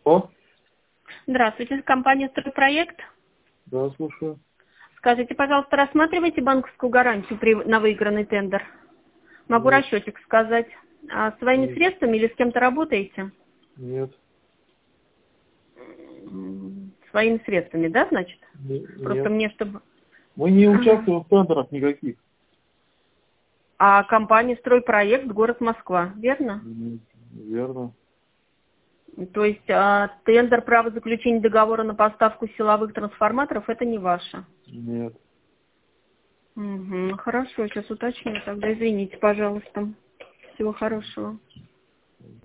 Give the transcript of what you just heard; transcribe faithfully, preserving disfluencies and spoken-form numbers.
О, Здравствуйте, компания «Стройпроект». да, слушаю. Скажите, пожалуйста, рассматриваете банковскую гарантию при- на выигранный тендер? Могу Нет, расчетик сказать. А своими нет, средствами или с кем-то работаете? нет, М, Своими средствами, да, значит? не- Просто нет. мне, чтобы... Мы не Ага. участвуем в тендерах никаких. А компания «Стройпроект», город Москва, верно? М, Верно. То есть а, тендер право заключения договора на поставку силовых трансформаторов – это не ваше? Нет. Угу, хорошо, сейчас уточню тогда. Извините, пожалуйста. Всего хорошего.